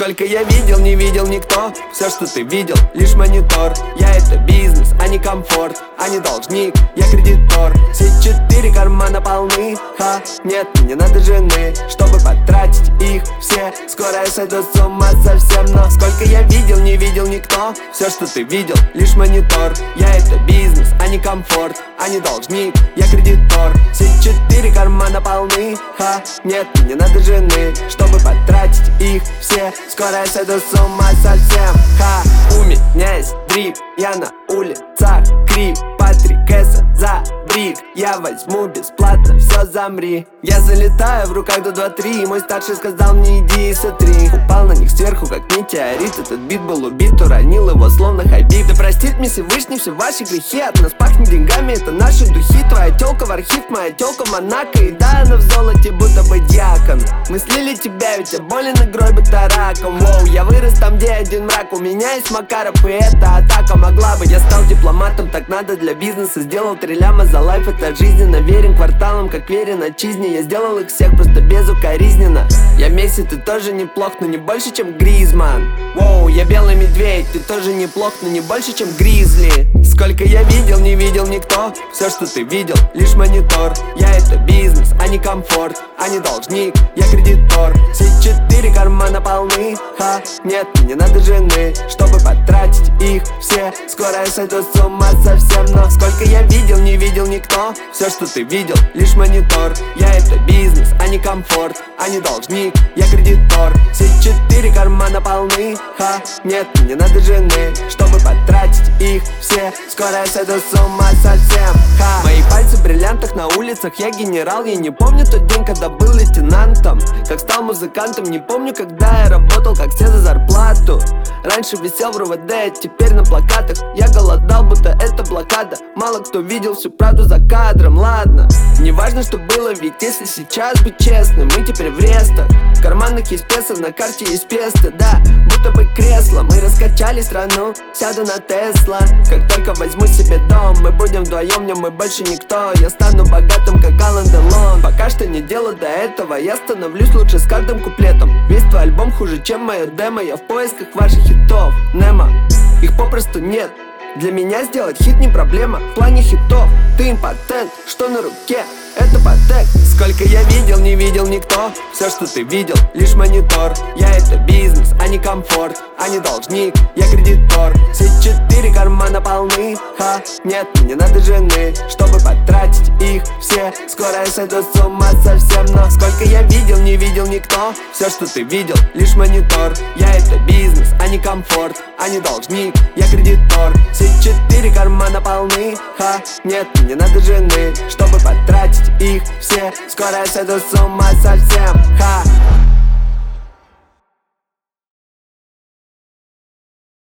Сколько я видел, не видел никто. Все, что ты видел, лишь монитор. Я это бизнес, а не комфорт, а не должник, я кредитор. Все 4 кармана полны, ха, нет, мне надо жены, чтобы потратить их все. Скоро я сойду с ума совсем, но сколько я видел, не видел никто. Все, что ты видел, лишь монитор. Я это бизнес, а не комфорт, а не должник, я кредитор. Все 4 кармана полны, ха, нет, мне надо жены, чтобы потратить их все. Скоро я сойду с ума совсем, ха. У меня есть дрип, я на улицах крип. Патрик Эсса за брик, я возьму бесплатно, все, замри. Я залетаю, в руках до 2-3. Мой старший сказал мне иди и сотри. Упал на них сверху, как метеорит. Этот бит был убит, уронил его словно Хабиб. Да простит мне Всевышний все ваши грехи. От нас пахнет деньгами, это наши духи. Твоя тёлка в архив, моя тёлка в Монако. И да, она в золоте, будто бы дьякон. Мы слили тебя, ведь я болен игрой будто раком. Воу, я вырос там, где один мрак. У меня есть Макаров, и эта атака могла бы. Я стал дипломатом, так надо для бизнеса. Сделал 3 ляма за лайф, это жизненно. Верен кварталам, как верен отчизне. Я сделал их всех просто безукоризненно. Я Месси, ты тоже неплох, но не больше, чем Гризман. Воу, я белый медведь, ты тоже неплох, но не больше, чем Гризли. Сколько я видел, не видел никто. Все, что ты видел, лишь монитор. Я это бизнес, а не комфорт, а не должник, я кредитор. Все 4 кармана полны, ха, нет, мне надо жены, чтобы потратить их все. Скоро я сойду с ума совсем, но сколько я видел, не видел никто. Все, что ты видел, лишь монитор. Я это бизнес, а не комфорт, а не должник, я кредитор. Все 4 кармана полны, ха, нет, мне надо жены, чтобы потратить их все. Скоро я сойду с ума совсем, ха. Мои пальцы в бриллиантах на улицах, я генерал. Я не помню тот день, когда был лейтенантом, как стал музыкантом. Не помню, когда я работал, как все за зарплату. Раньше висел в РУВД, теперь на плакатах. Я голодал, будто это блокада. Мало кто видел всю правду за кадром, ладно. Не важно, что было, ведь если сейчас быть честным, мы теперь в рестах. В карманах есть песо, на карте есть песто, да, будто бы кресло. Мы раскачали страну, сяду на Тесла. Как только возьму себе дом, мы будем вдвоем, в нем мы больше никто. Я стану богатым, как Алан Делон. Пока что не дело до этого, я становлюсь лучше с каждым куплетом. Весь твой альбом хуже, чем мое демо. Я в поисках ваших хитов, Немо, их попросту нет. Для меня сделать хит не проблема. В плане хитов ты импотент, что на руке, это патек. Сколько я видел, не видел никто. Все, что ты видел, лишь монитор. Я это бизнес, а не комфорт, а не должник, я кредитор. Все 4 кармана полны, ха, нет, мне надо жены, чтобы потратить их все. Скоро я сойду с ума совсем, но сколько я видел, не видел никто. Все, что ты видел, лишь монитор. Я это бизнес, а не комфорт, а не должник, я кредитор. Все 4 кармана полны, ха, нет, мне надо жены, чтобы потратить их все. Скоро я сойду с ума совсем, ха.